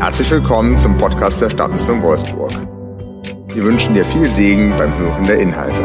Herzlich willkommen zum Podcast der Stadtmission Wolfsburg. Wir wünschen dir viel Segen beim Hören der Inhalte.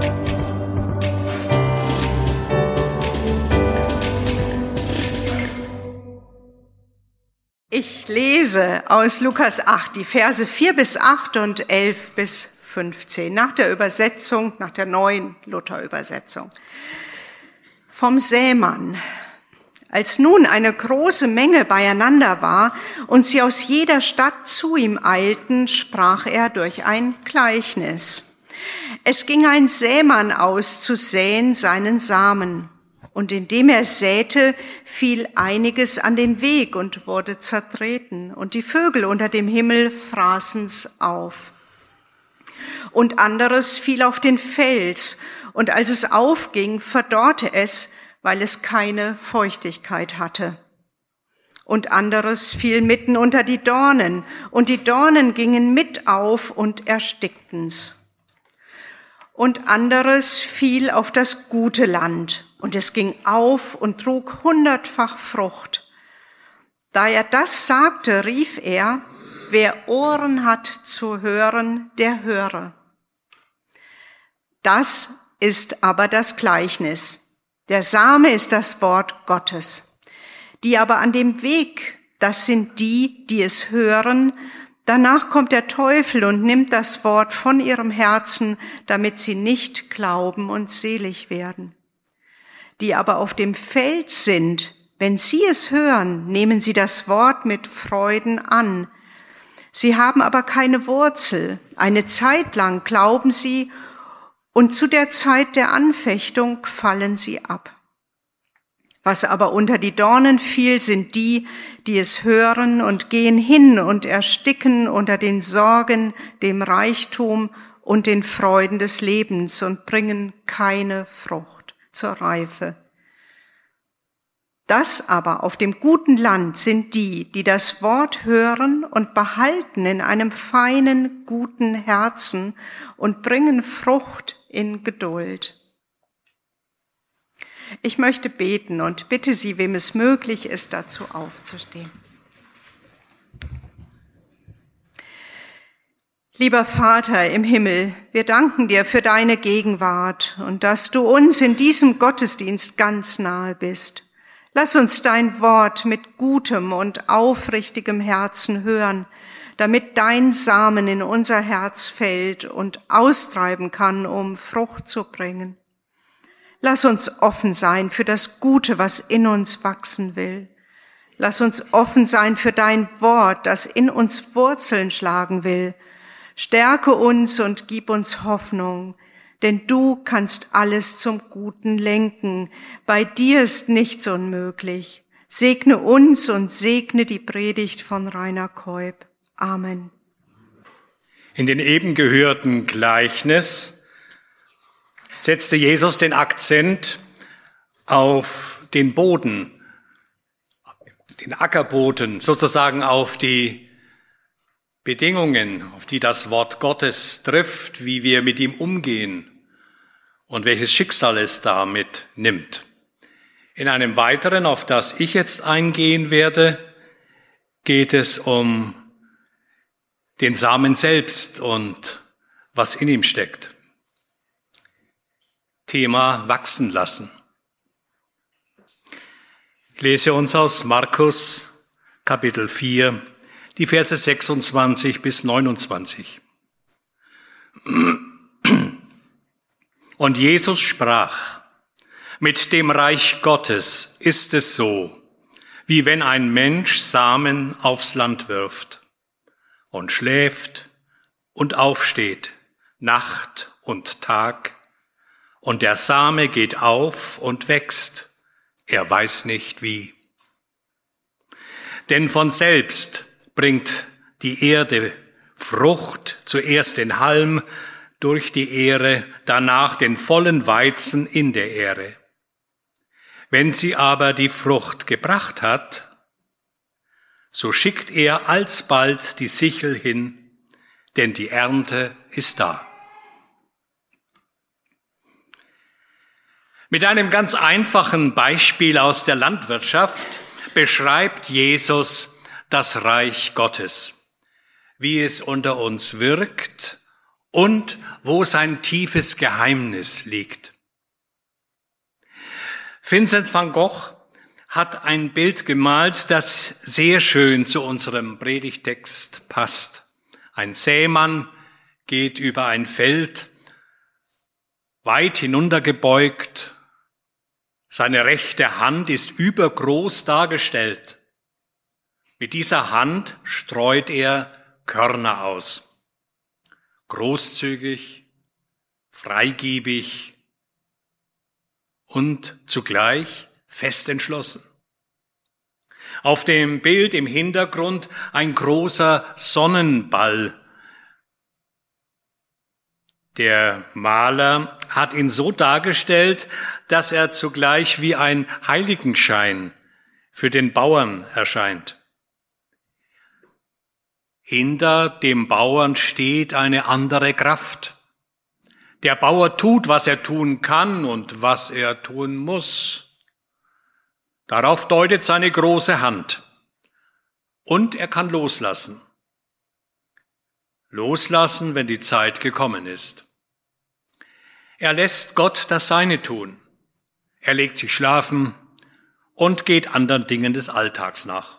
Ich lese aus Lukas 8 die Verse 4 bis 8 und 11 bis 15 nach der Übersetzung, nach der neuen Luther-Übersetzung. Vom Sämann. Als nun eine große Menge beieinander war und sie aus jeder Stadt zu ihm eilten, sprach er durch ein Gleichnis. Es ging ein Sämann aus zu säen seinen Samen. Und indem er säte, fiel einiges an den Weg und wurde zertreten. Und die Vögel unter dem Himmel fraßen's auf. Und anderes fiel auf den Fels. Und als es aufging, verdorrte es, weil es keine Feuchtigkeit hatte. Und anderes fiel mitten unter die Dornen, und die Dornen gingen mit auf und erstickten's. Und anderes fiel auf das gute Land, und es ging auf und trug 100-fach Frucht. Da er das sagte, rief er: Wer Ohren hat zu hören, der höre. Das ist aber das Gleichnis. Der Same ist das Wort Gottes. Die aber an dem Weg, das sind die, die es hören. Danach kommt der Teufel und nimmt das Wort von ihrem Herzen, damit sie nicht glauben und selig werden. Die aber auf dem Feld sind, wenn sie es hören, nehmen sie das Wort mit Freuden an. Sie haben aber keine Wurzel. Eine Zeit lang glauben sie, und zu der Zeit der Anfechtung fallen sie ab. Was aber unter die Dornen fiel, sind die, die es hören und gehen hin und ersticken unter den Sorgen, dem Reichtum und den Freuden des Lebens und bringen keine Frucht zur Reife. Das aber auf dem guten Land sind die, die das Wort hören und behalten in einem feinen, guten Herzen und bringen Frucht in Geduld. Ich möchte beten und bitte Sie, wem es möglich ist, dazu aufzustehen. Lieber Vater im Himmel, wir danken dir für deine Gegenwart und dass du uns in diesem Gottesdienst ganz nahe bist. Lass uns dein Wort mit gutem und aufrichtigem Herzen hören, damit dein Samen in unser Herz fällt und austreiben kann, um Frucht zu bringen. Lass uns offen sein für das Gute, was in uns wachsen will. Lass uns offen sein für dein Wort, das in uns Wurzeln schlagen will. Stärke uns und gib uns Hoffnung, denn du kannst alles zum Guten lenken. Bei dir ist nichts unmöglich. Segne uns und segne die Predigt von Rainer Keub. Amen. In den eben gehörten Gleichnis setzte Jesus den Akzent auf den Boden, den Ackerboden, sozusagen auf die Bedingungen, auf die das Wort Gottes trifft, wie wir mit ihm umgehen und welches Schicksal es damit nimmt. In einem weiteren, auf das ich jetzt eingehen werde, geht es um den Samen selbst und was in ihm steckt. Thema wachsen lassen. Ich lese uns aus Markus Kapitel 4, die Verse 26 bis 29. Und Jesus sprach: Mit dem Reich Gottes ist es so, wie wenn ein Mensch Samen aufs Land wirft und schläft und aufsteht, Nacht und Tag, und der Same geht auf und wächst, er weiß nicht wie. Denn von selbst bringt die Erde Frucht, zuerst den Halm durch die Ähre, danach den vollen Weizen in der Ähre. Wenn sie aber die Frucht gebracht hat, so schickt er alsbald die Sichel hin, denn die Ernte ist da. Mit einem ganz einfachen Beispiel aus der Landwirtschaft beschreibt Jesus das Reich Gottes, wie es unter uns wirkt und wo sein tiefes Geheimnis liegt. Vincent van Gogh hat ein Bild gemalt, das sehr schön zu unserem Predigtext passt. Ein Sämann geht über ein Feld, weit hinuntergebeugt. Seine rechte Hand ist übergroß dargestellt. Mit dieser Hand streut er Körner aus. Großzügig, freigebig und zugleich fest entschlossen. Auf dem Bild im Hintergrund ein großer Sonnenball. Der Maler hat ihn so dargestellt, dass er zugleich wie ein Heiligenschein für den Bauern erscheint. Hinter dem Bauern steht eine andere Kraft. Der Bauer tut, was er tun kann und was er tun muss. Darauf deutet seine große Hand. Und er kann loslassen. Loslassen, wenn die Zeit gekommen ist. Er lässt Gott das Seine tun. Er legt sich schlafen und geht anderen Dingen des Alltags nach.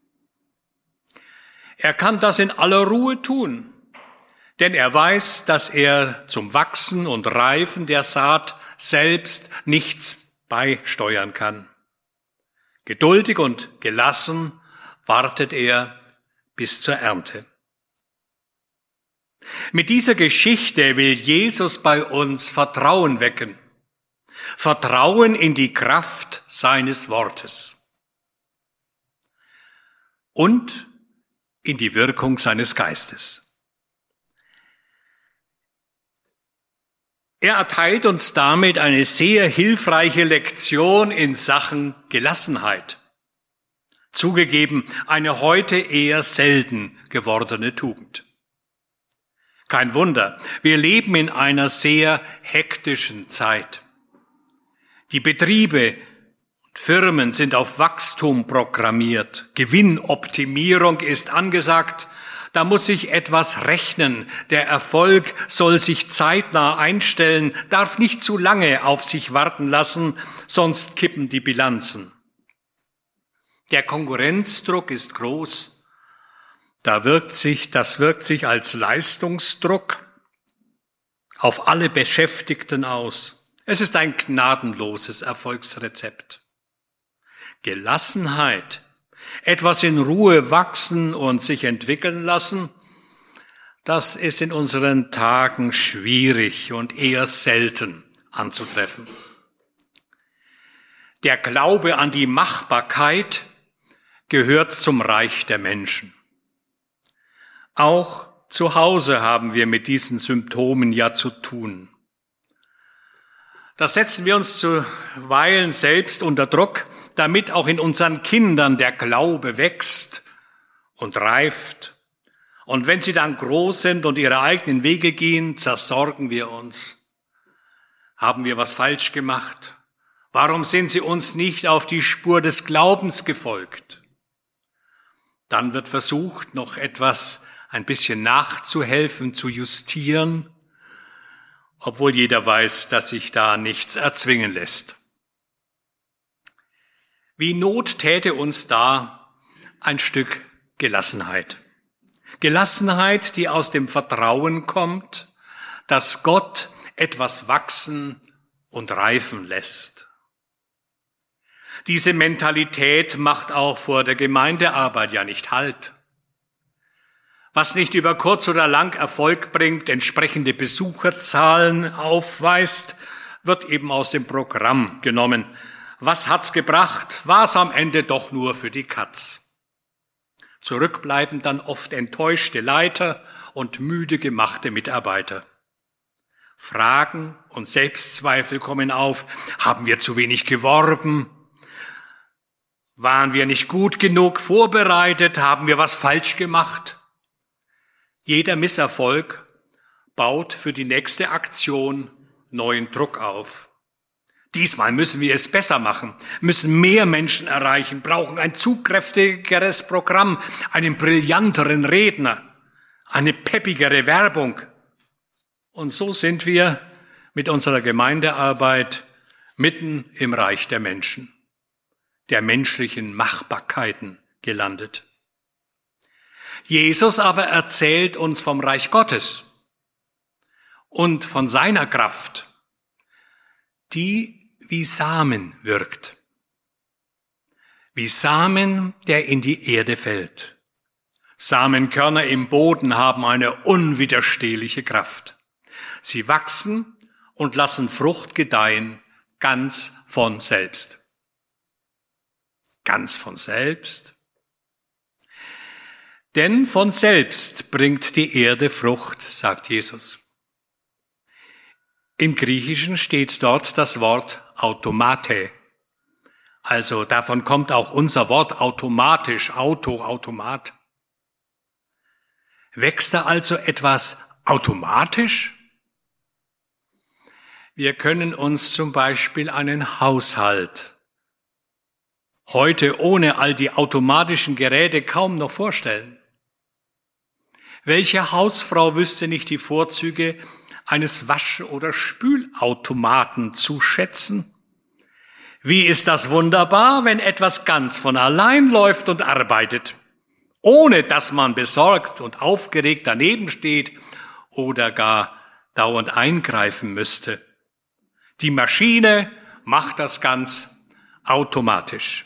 Er kann das in aller Ruhe tun, denn er weiß, dass er zum Wachsen und Reifen der Saat selbst nichts beisteuern kann. Geduldig und gelassen wartet er bis zur Ernte. Mit dieser Geschichte will Jesus bei uns Vertrauen wecken. Vertrauen in die Kraft seines Wortes und in die Wirkung seines Geistes. Er erteilt uns damit eine sehr hilfreiche Lektion in Sachen Gelassenheit. Zugegeben, eine heute eher selten gewordene Tugend. Kein Wunder, wir leben in einer sehr hektischen Zeit. Die Betriebe und Firmen sind auf Wachstum programmiert. Gewinnoptimierung ist angesagt. Da muss sich etwas rechnen. Der Erfolg soll sich zeitnah einstellen, darf nicht zu lange auf sich warten lassen, sonst kippen die Bilanzen. Der Konkurrenzdruck ist groß. Das wirkt sich als Leistungsdruck auf alle Beschäftigten aus. Es ist ein gnadenloses Erfolgsrezept. Gelassenheit, etwas in Ruhe wachsen und sich entwickeln lassen, das ist in unseren Tagen schwierig und eher selten anzutreffen. Der Glaube an die Machbarkeit gehört zum Reich der Menschen. Auch zu Hause haben wir mit diesen Symptomen ja zu tun. Das setzen wir uns zuweilen selbst unter Druck, damit auch in unseren Kindern der Glaube wächst und reift. Und wenn sie dann groß sind und ihre eigenen Wege gehen, zersorgen wir uns. Haben wir was falsch gemacht? Warum sind sie uns nicht auf die Spur des Glaubens gefolgt? Dann wird versucht, noch etwas ein bisschen nachzuhelfen, zu justieren, obwohl jeder weiß, dass sich da nichts erzwingen lässt. Wie Not täte uns da ein Stück Gelassenheit. Gelassenheit, die aus dem Vertrauen kommt, dass Gott etwas wachsen und reifen lässt. Diese Mentalität macht auch vor der Gemeindearbeit ja nicht Halt. Was nicht über kurz oder lang Erfolg bringt, entsprechende Besucherzahlen aufweist, wird eben aus dem Programm genommen. Was hat's gebracht? War's am Ende doch nur für die Katz. Zurück bleiben dann oft enttäuschte Leiter und müde gemachte Mitarbeiter. Fragen und Selbstzweifel kommen auf. Haben wir zu wenig geworben? Waren wir nicht gut genug vorbereitet? Haben wir was falsch gemacht? Jeder Misserfolg baut für die nächste Aktion neuen Druck auf. Diesmal müssen wir es besser machen, müssen mehr Menschen erreichen, brauchen ein zugkräftigeres Programm, einen brillanteren Redner, eine peppigere Werbung. Und so sind wir mit unserer Gemeindearbeit mitten im Reich der Menschen, der menschlichen Machbarkeiten gelandet. Jesus aber erzählt uns vom Reich Gottes und von seiner Kraft, die wie Samen wirkt. Wie Samen, der in die Erde fällt. Samenkörner im Boden haben eine unwiderstehliche Kraft. Sie wachsen und lassen Frucht gedeihen, ganz von selbst. Ganz von selbst. Denn von selbst bringt die Erde Frucht, sagt Jesus. Im Griechischen steht dort das Wort automate. Also davon kommt auch unser Wort automatisch, Automat. Wächst da also etwas automatisch? Wir können uns zum Beispiel einen Haushalt heute ohne all die automatischen Geräte kaum noch vorstellen. Welche Hausfrau wüsste nicht die Vorzüge eines Wasch- oder Spülautomaten zu schätzen? Wie ist das wunderbar, wenn etwas ganz von allein läuft und arbeitet, ohne dass man besorgt und aufgeregt daneben steht oder gar dauernd eingreifen müsste. Die Maschine macht das ganz automatisch.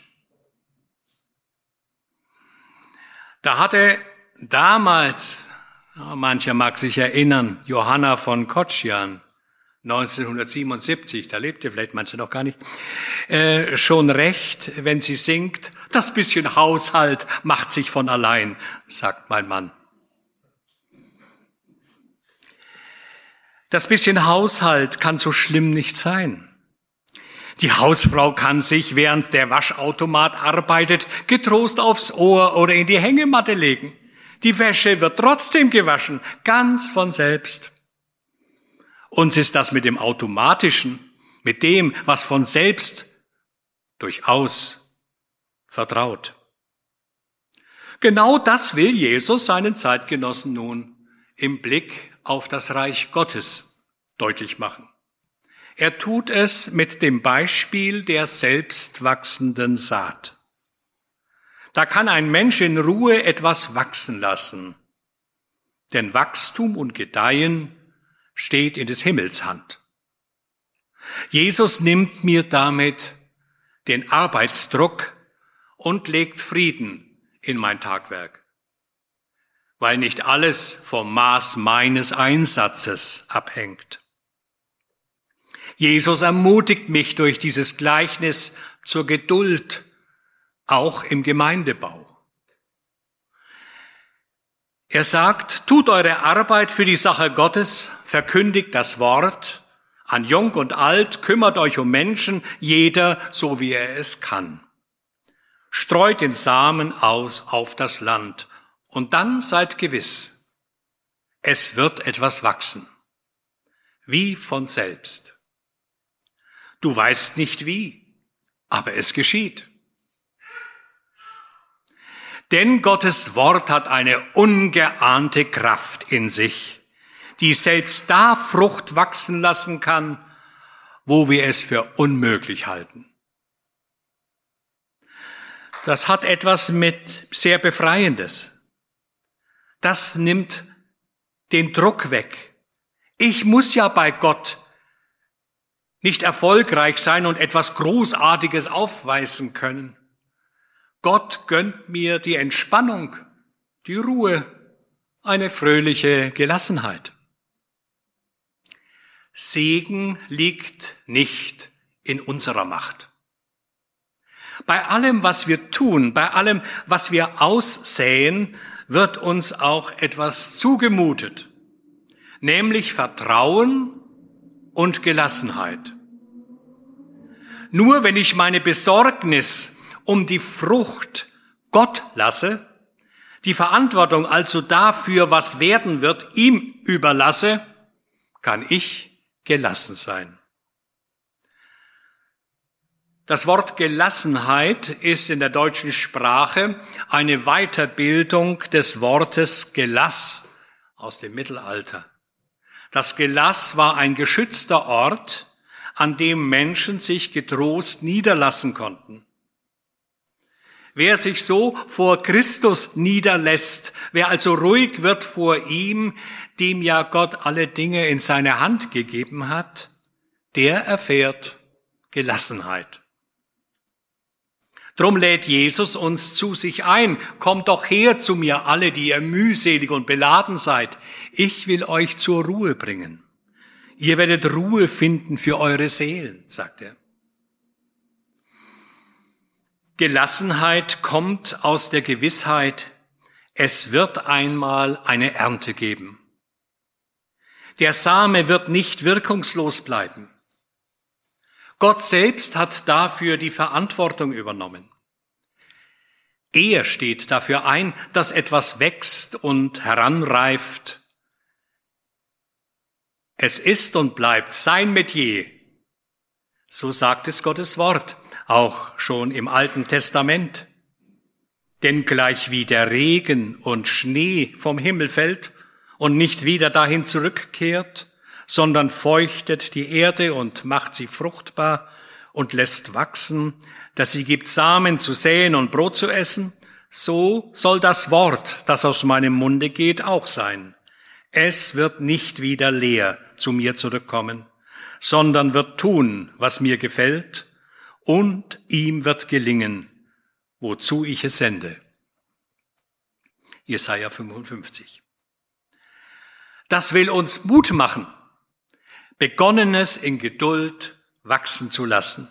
Da hatte damals, mancher mag sich erinnern, Johanna von Kocjan, 1977, da lebte vielleicht manche noch gar nicht, schon recht, wenn sie singt, das bisschen Haushalt macht sich von allein, sagt mein Mann. Das bisschen Haushalt kann so schlimm nicht sein. Die Hausfrau kann sich, während der Waschautomat arbeitet, getrost aufs Ohr oder in die Hängematte legen. Die Wäsche wird trotzdem gewaschen, ganz von selbst. Uns ist das mit dem Automatischen, mit dem, was von selbst durchaus vertraut. Genau das will Jesus seinen Zeitgenossen nun im Blick auf das Reich Gottes deutlich machen. Er tut es mit dem Beispiel der selbst wachsenden Saat. Da kann ein Mensch in Ruhe etwas wachsen lassen, denn Wachstum und Gedeihen steht in des Himmels Hand. Jesus nimmt mir damit den Arbeitsdruck und legt Frieden in mein Tagwerk, weil nicht alles vom Maß meines Einsatzes abhängt. Jesus ermutigt mich durch dieses Gleichnis zur Geduld, auch im Gemeindebau. Er sagt, tut eure Arbeit für die Sache Gottes, verkündigt das Wort an Jung und Alt, kümmert euch um Menschen, jeder so wie er es kann. Streut den Samen aus auf das Land und dann seid gewiss, es wird etwas wachsen, wie von selbst. Du weißt nicht wie, aber es geschieht. Denn Gottes Wort hat eine ungeahnte Kraft in sich, die selbst da Frucht wachsen lassen kann, wo wir es für unmöglich halten. Das hat etwas mit sehr Befreiendes. Das nimmt den Druck weg. Ich muss ja bei Gott nicht erfolgreich sein und etwas Großartiges aufweisen können. Gott gönnt mir die Entspannung, die Ruhe, eine fröhliche Gelassenheit. Segen liegt nicht in unserer Macht. Bei allem, was wir tun, bei allem, was wir aussäen, wird uns auch etwas zugemutet, nämlich Vertrauen und Gelassenheit. Nur wenn ich meine Besorgnis um die Frucht Gott lasse, die Verantwortung also dafür, was werden wird, ihm überlasse, kann ich gelassen sein. Das Wort Gelassenheit ist in der deutschen Sprache eine Weiterbildung des Wortes Gelass aus dem Mittelalter. Das Gelass war ein geschützter Ort, an dem Menschen sich getrost niederlassen konnten. Wer sich so vor Christus niederlässt, wer also ruhig wird vor ihm, dem ja Gott alle Dinge in seine Hand gegeben hat, der erfährt Gelassenheit. Drum lädt Jesus uns zu sich ein. Kommt doch her zu mir, alle, die ihr mühselig und beladen seid. Ich will euch zur Ruhe bringen. Ihr werdet Ruhe finden für eure Seelen, sagt er. Gelassenheit kommt aus der Gewissheit, es wird einmal eine Ernte geben. Der Same wird nicht wirkungslos bleiben. Gott selbst hat dafür die Verantwortung übernommen. Er steht dafür ein, dass etwas wächst und heranreift. Es ist und bleibt sein Metier. So sagt es Gottes Wort, auch schon im Alten Testament. Denn gleich wie der Regen und Schnee vom Himmel fällt und nicht wieder dahin zurückkehrt, sondern feuchtet die Erde und macht sie fruchtbar und lässt wachsen, dass sie gibt Samen zu säen und Brot zu essen, so soll das Wort, das aus meinem Munde geht, auch sein. Es wird nicht wieder leer zu mir zurückkommen, sondern wird tun, was mir gefällt, und ihm wird gelingen, wozu ich es sende. Jesaja 55. Das will uns Mut machen, Begonnenes in Geduld wachsen zu lassen.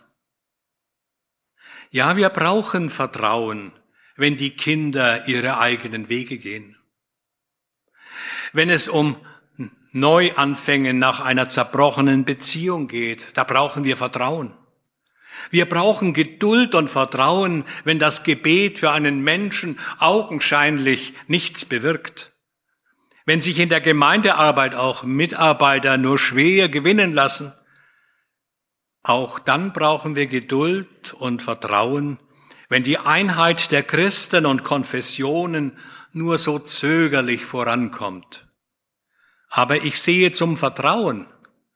Ja, wir brauchen Vertrauen, wenn die Kinder ihre eigenen Wege gehen. Wenn es um Neuanfänge nach einer zerbrochenen Beziehung geht, da brauchen wir Vertrauen. Wir brauchen Geduld und Vertrauen, wenn das Gebet für einen Menschen augenscheinlich nichts bewirkt. Wenn sich in der Gemeindearbeit auch Mitarbeiter nur schwer gewinnen lassen, auch dann brauchen wir Geduld und Vertrauen, wenn die Einheit der Christen und Konfessionen nur so zögerlich vorankommt. Aber ich sehe zum Vertrauen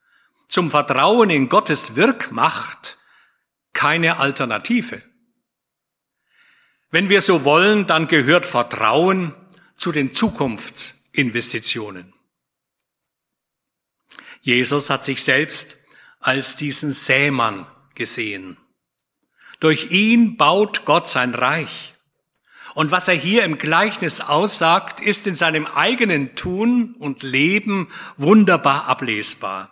in Gottes Wirkmacht keine Alternative. Wenn wir so wollen, dann gehört Vertrauen zu den Zukunftsinvestitionen. Jesus hat sich selbst als diesen Sämann gesehen. Durch ihn baut Gott sein Reich. Und was er hier im Gleichnis aussagt, ist in seinem eigenen Tun und Leben wunderbar ablesbar.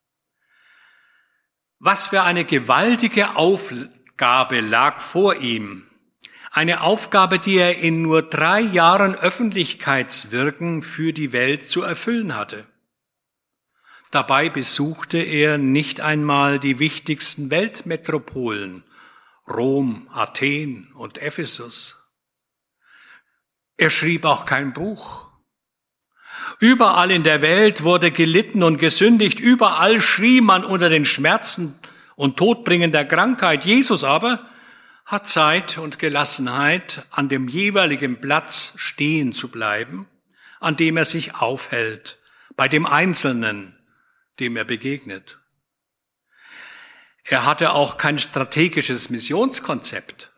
Was für eine gewaltige Aufgabe lag vor ihm. Eine Aufgabe, die er in nur 3 Jahren Öffentlichkeitswirken für die Welt zu erfüllen hatte. Dabei besuchte er nicht einmal die wichtigsten Weltmetropolen, Rom, Athen und Ephesus. Er schrieb auch kein Buch. Überall in der Welt wurde gelitten und gesündigt. Überall schrie man unter den Schmerzen und todbringender Krankheit. Jesus aber hat Zeit und Gelassenheit, an dem jeweiligen Platz stehen zu bleiben, an dem er sich aufhält, bei dem Einzelnen, dem er begegnet. Er hatte auch kein strategisches Missionskonzept,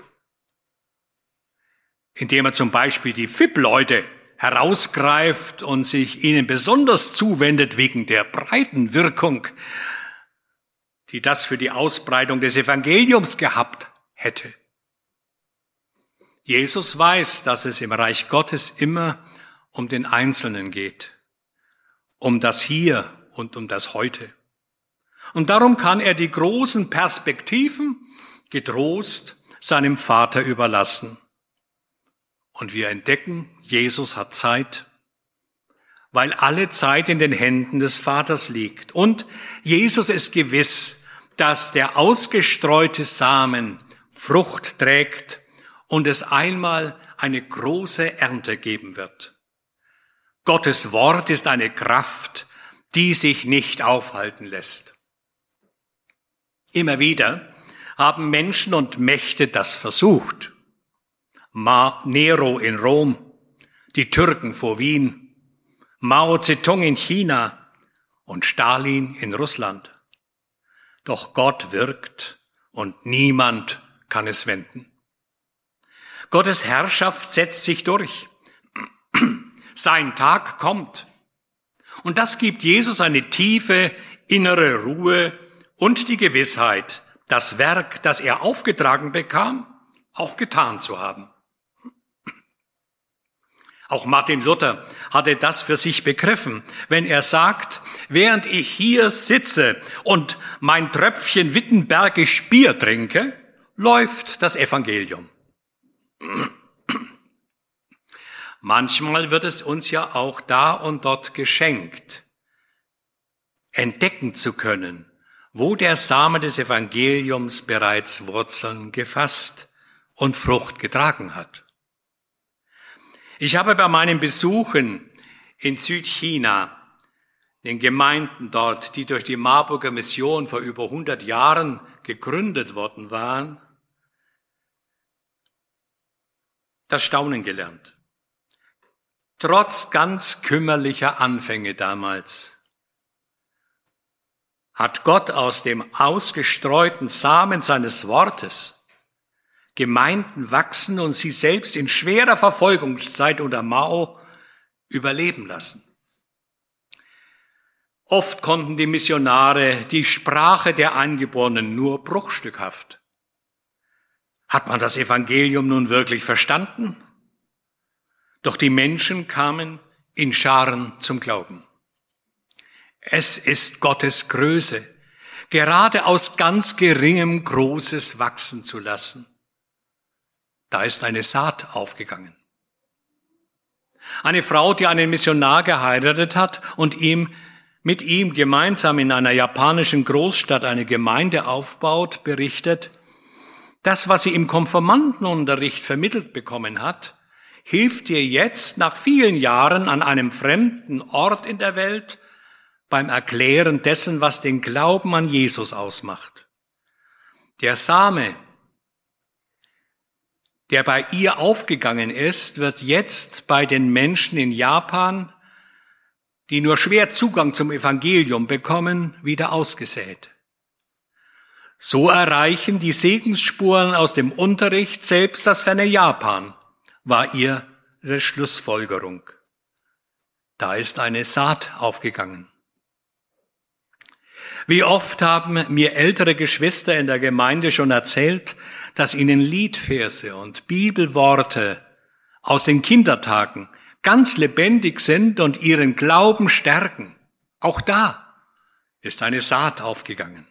indem er zum Beispiel die VIP-Leute herausgreift und sich ihnen besonders zuwendet wegen der breiten Wirkung, die das für die Ausbreitung des Evangeliums gehabt hätte. Jesus weiß, dass es im Reich Gottes immer um den Einzelnen geht, um das Hier und um das Heute. Und darum kann er die großen Perspektiven getrost seinem Vater überlassen. Und wir entdecken, Jesus hat Zeit, weil alle Zeit in den Händen des Vaters liegt. Und Jesus ist gewiss, dass der ausgestreute Samen Frucht trägt und es einmal eine große Ernte geben wird. Gottes Wort ist eine Kraft, die sich nicht aufhalten lässt. Immer wieder haben Menschen und Mächte das versucht. Nero in Rom, die Türken vor Wien, Mao Zedong in China und Stalin in Russland. Doch Gott wirkt und niemand kann es wenden. Gottes Herrschaft setzt sich durch. Sein Tag kommt. Und das gibt Jesus eine tiefe innere Ruhe und die Gewissheit, das Werk, das er aufgetragen bekam, auch getan zu haben. Auch Martin Luther hatte das für sich begriffen, wenn er sagt, während ich hier sitze und mein Tröpfchen wittenbergisch Bier trinke, läuft das Evangelium. Manchmal wird es uns ja auch da und dort geschenkt, entdecken zu können, wo der Same des Evangeliums bereits Wurzeln gefasst und Frucht getragen hat. Ich habe bei meinen Besuchen in Südchina, den Gemeinden dort, die durch die Marburger Mission vor über 100 Jahren gegründet worden waren, das Staunen gelernt. Trotz ganz kümmerlicher Anfänge damals hat Gott aus dem ausgestreuten Samen seines Wortes Gemeinden wachsen und sie selbst in schwerer Verfolgungszeit unter Mao überleben lassen. Oft konnten die Missionare die Sprache der Eingeborenen nur bruchstückhaft. Hat man das Evangelium nun wirklich verstanden? Doch die Menschen kamen in Scharen zum Glauben. Es ist Gottes Größe, gerade aus ganz geringem Großes wachsen zu lassen. Da ist eine Saat aufgegangen. Eine Frau, die einen Missionar geheiratet hat und mit ihm gemeinsam in einer japanischen Großstadt eine Gemeinde aufbaut, berichtet, das, was sie im Konfirmandenunterricht vermittelt bekommen hat, hilft ihr jetzt nach vielen Jahren an einem fremden Ort in der Welt beim Erklären dessen, was den Glauben an Jesus ausmacht. Der Same, der bei ihr aufgegangen ist, wird jetzt bei den Menschen in Japan, die nur schwer Zugang zum Evangelium bekommen, wieder ausgesät. So erreichen die Segensspuren aus dem Unterricht selbst das ferne Japan, war ihre Schlussfolgerung. Da ist eine Saat aufgegangen. Wie oft haben mir ältere Geschwister in der Gemeinde schon erzählt, dass ihnen Liedverse und Bibelworte aus den Kindertagen ganz lebendig sind und ihren Glauben stärken. Auch da ist eine Saat aufgegangen.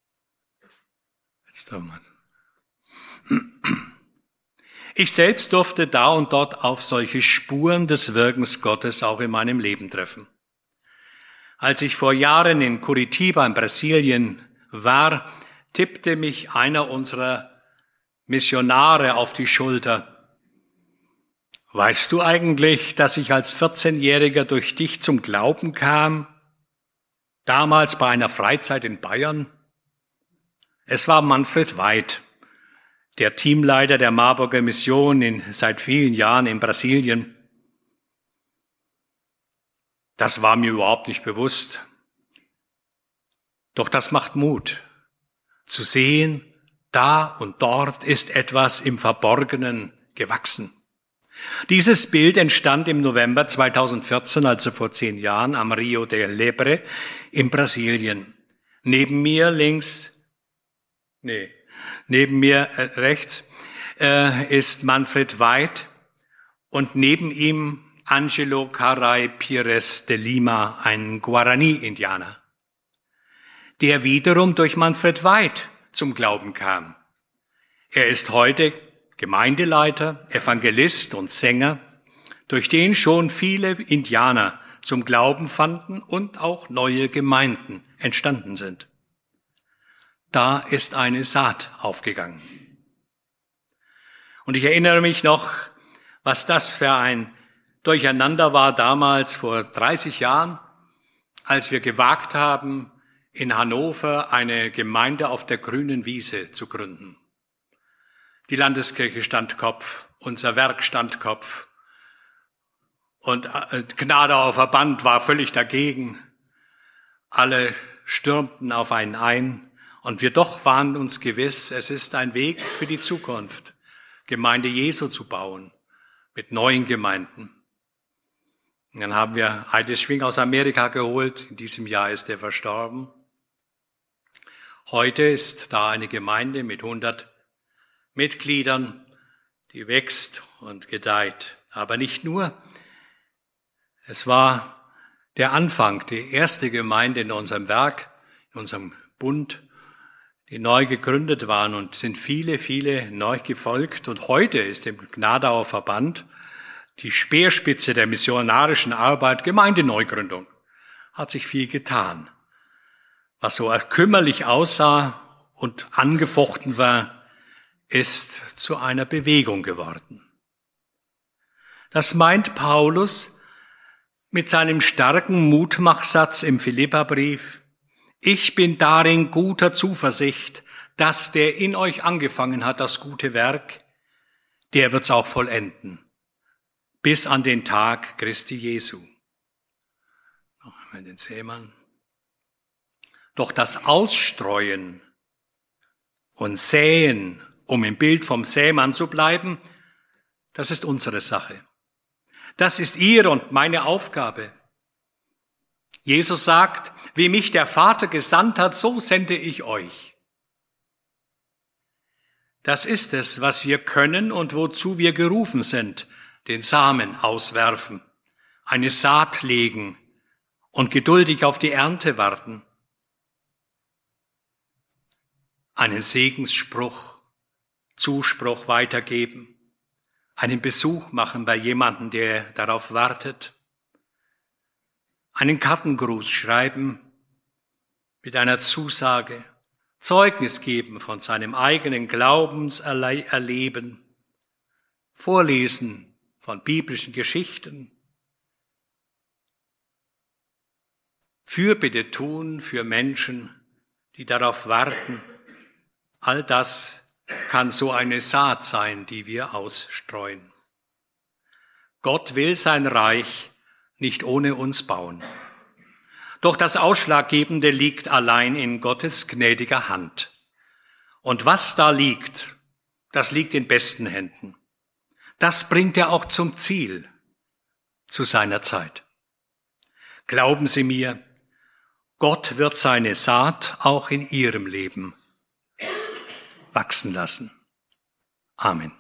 Ich selbst durfte da und dort auf solche Spuren des Wirkens Gottes auch in meinem Leben treffen. Als ich vor Jahren in Curitiba in Brasilien war, tippte mich einer unserer Missionare auf die Schulter. Weißt du eigentlich, dass ich als 14-Jähriger durch dich zum Glauben kam? Damals bei einer Freizeit in Bayern? Es war Manfred Weid, der Teamleiter der Marburger Mission seit vielen Jahren in Brasilien. Das war mir überhaupt nicht bewusst. Doch das macht Mut, zu sehen, da und dort ist etwas im Verborgenen gewachsen. Dieses Bild entstand im November 2014, also vor 10 Jahren, am Rio de Lebre in Brasilien. Neben mir rechts ist Manfred Weid und neben ihm Angelo Caray Pires de Lima, ein Guarani-Indianer, der wiederum durch Manfred Weid zum Glauben kam. Er ist heute Gemeindeleiter, Evangelist und Sänger, durch den schon viele Indianer zum Glauben fanden und auch neue Gemeinden entstanden sind. Da ist eine Saat aufgegangen. Und ich erinnere mich noch, was das für ein Durcheinander war damals vor 30 Jahren, als wir gewagt haben, in Hannover eine Gemeinde auf der grünen Wiese zu gründen. Die Landeskirche stand Kopf, unser Werk stand Kopf und Gnadauer Verband war völlig dagegen. Alle stürmten auf einen ein und wir doch waren uns gewiss, es ist ein Weg für die Zukunft, Gemeinde Jesu zu bauen mit neuen Gemeinden. Und dann haben wir Heidis Schwing aus Amerika geholt. In diesem Jahr ist er verstorben. Heute ist da eine Gemeinde mit 100 Mitgliedern, die wächst und gedeiht. Aber nicht nur. Es war der Anfang, die erste Gemeinde in unserem Werk, in unserem Bund, die neu gegründet waren und sind viele neu gefolgt. Und heute ist im Gnadauer Verband die Speerspitze der missionarischen Arbeit Gemeindeneugründung. Hat sich viel getan. Was so kümmerlich aussah und angefochten war, ist zu einer Bewegung geworden. Das meint Paulus mit seinem starken Mutmachsatz im Philipperbrief: Ich bin darin guter Zuversicht, dass der in euch angefangen hat, das gute Werk, der wird's auch vollenden, bis an den Tag Christi Jesu. Noch einmal den Sämann. Doch das Ausstreuen und Säen, um im Bild vom Sämann zu bleiben, das ist unsere Sache. Das ist ihre und meine Aufgabe. Jesus sagt, wie mich der Vater gesandt hat, so sende ich euch. Das ist es, was wir können und wozu wir gerufen sind: den Samen auswerfen, eine Saat legen und geduldig auf die Ernte warten. Einen Segensspruch, Zuspruch weitergeben, einen Besuch machen bei jemandem, der darauf wartet, einen Kartengruß schreiben mit einer Zusage, Zeugnis geben von seinem eigenen Glaubenserleben, vorlesen von biblischen Geschichten, Fürbitte tun für Menschen, die darauf warten. All das kann so eine Saat sein, die wir ausstreuen. Gott will sein Reich nicht ohne uns bauen. Doch das Ausschlaggebende liegt allein in Gottes gnädiger Hand. Und was da liegt, das liegt in besten Händen. Das bringt er auch zum Ziel, zu seiner Zeit. Glauben Sie mir, Gott wird seine Saat auch in Ihrem Leben wachsen lassen. Amen.